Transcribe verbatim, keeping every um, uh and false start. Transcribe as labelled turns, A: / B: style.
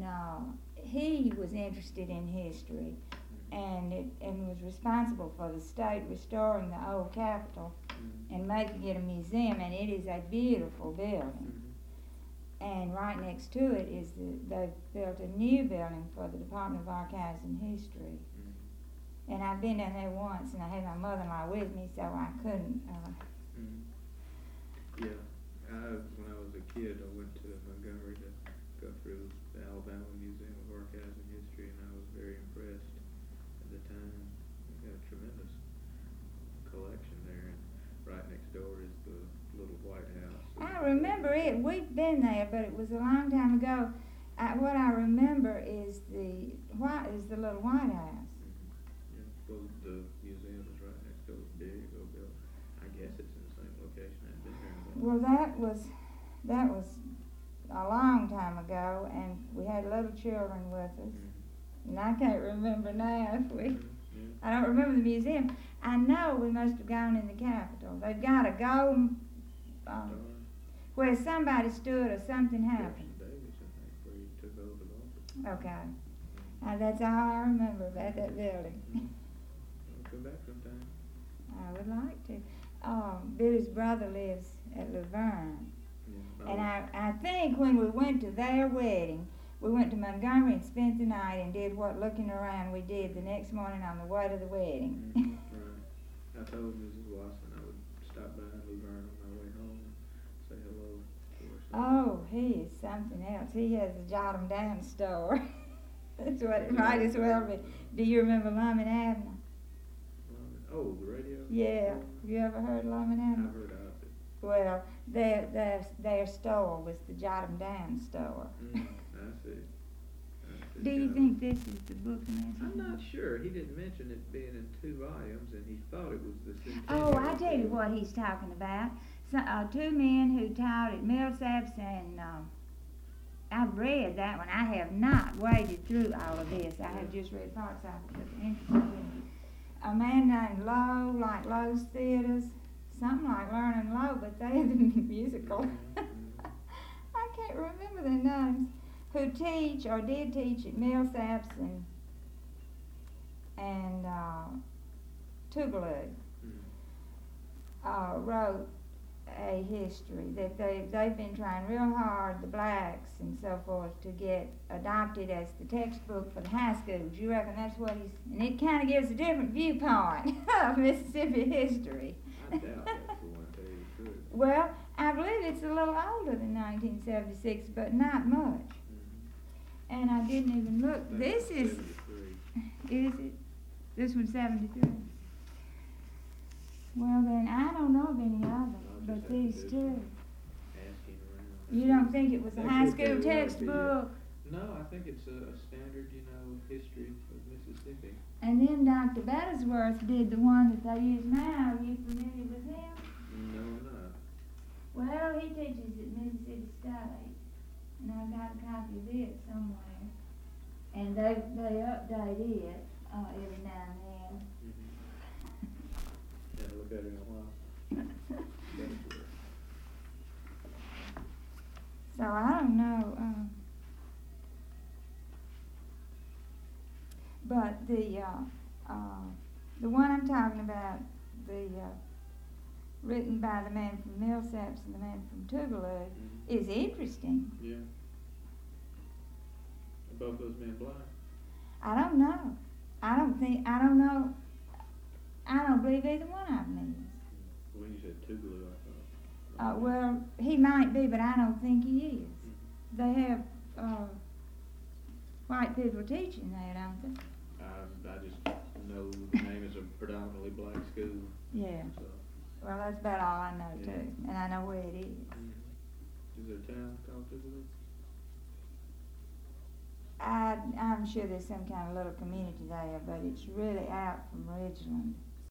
A: uh, he was interested in history, and it, and was responsible for the state restoring the old Capitol
B: Mm-hmm.
A: and making it a museum, and it is a beautiful building.
B: Mm-hmm.
A: And right next to it is the, they've built a new building for the Department of Archives and History.
B: Mm-hmm.
A: And I've been down there once, and I had my mother-in-law with me, so I couldn't. Uh,
B: Mm-hmm. Yeah, I, when I was a kid, I went to Montgomery to go through the Alabama Museum of Archives and History, and I was very impressed at the time. They got a tremendous collection there, and right next door is the little White House.
A: I remember it. We've been there, but it was a long time ago. I, what I remember is the what is the little White House.
B: Mm-hmm. Yeah, well, the museum is right next door. Big old building. I guess it's in the same location I've been there.
A: Well, that was that was a long time ago, and we had little children with us,
B: Mm-hmm.
A: and I can't remember now if we.
B: Mm-hmm. Yeah.
A: I don't remember the museum. I know we must have gone in the Capitol. They've got a gold um,
B: Darn.
A: where somebody stood or something happened.
B: Jefferson Davis, I think, where he took over the office.
A: Okay. Uh, that's all I remember about that building.
B: Mm-hmm. Well, come back sometime.
A: I would like to. Um, Billy's brother lives at Laverne.
B: Yeah.
A: And I, I think when we went to their wedding, we went to Montgomery and spent the night and did what looking around we did the next morning on the way to the wedding.
B: Mm-hmm. Right. I told Missus Watson I would stop by Laverne on my way home and say hello to her.
A: Oh, he is something else. He has a jot 'em down store. That's what it might as well be. Do you remember Lyman Abner?
B: Oh, the radio?
A: Yeah. Have you ever heard of Lyman
B: I've
A: Abner?
B: heard of it.
A: Well, their, their, their store was the jot 'em down store.
B: Mm, I see. I see.
A: Do you
B: Yeah.
A: think this is the book?
B: I'm not sure. He didn't mention it being in two volumes, and he thought it was the
A: Oh,
B: centennial.
A: I tell you what he's talking about. So, uh, two men who taught at Millsaps, and um, I've read that one. I have not waded through all of this. I have just read parts of it. But interesting. A man named Lowe, like Lowe's Theaters, something like Learning Lowe, but they're the musical.
B: Mhm.
A: I can't remember their names. Who teach or did teach at Millsaps and and uh, Tougaloo.
B: Mhm.
A: Uh, wrote a history that they they've been trying real hard, the blacks and so forth, to get adopted as the textbook for the high schools. You reckon that's what he's? And it kind of gives a different viewpoint of Mississippi history.
B: I doubt that's the one, to tell you the truth.
A: Well, I believe it's a little older than nineteen seventy-six, but not much.
B: Mhm.
A: And I didn't even look.
B: That's
A: This is,
B: seventy-three.
A: is it? This one's seventy-three. Well, then I don't know of any others,
B: I'll
A: but
B: just have to
A: these
B: do
A: two.
B: some Asking around.
A: You don't think it was a
B: That
A: high
B: could very
A: school
B: well be it.
A: textbook?
B: No, I think it's a, a standard, you know, history of Mississippi.
A: And then Doctor Battlesworth did the one that they use now. Are you familiar with him?
B: No, I'm not.
A: Well, he teaches at Mississippi State, and I've got a copy of it somewhere. And they they update it uh, every now and then.
B: Mm-hmm. Yeah, look at it in a while. That's good.
A: So I don't know. Um, but the uh, uh, the one I'm talking about, the uh, written by the man from Millsaps and the man from Tougaloo,
B: Mhm.
A: is interesting.
B: Yeah. Are both those men black?
A: I don't know. I don't think. I don't know. I don't believe either one of them is.
B: When you said Tougaloo, I thought.
A: Uh, well, he might be, but I don't think he is.
B: Mhm.
A: They have uh, white people teaching there, don't they?
B: I, I just know the name is a predominantly black school,
A: Yeah.
B: so.
A: Well, that's about all I know
B: Yeah.
A: too, and I know where it is.
B: Mhm. Is there a town called Tougaloo?
A: I, I'm sure there's some kind of little community there, but it's really out from Ridgeland.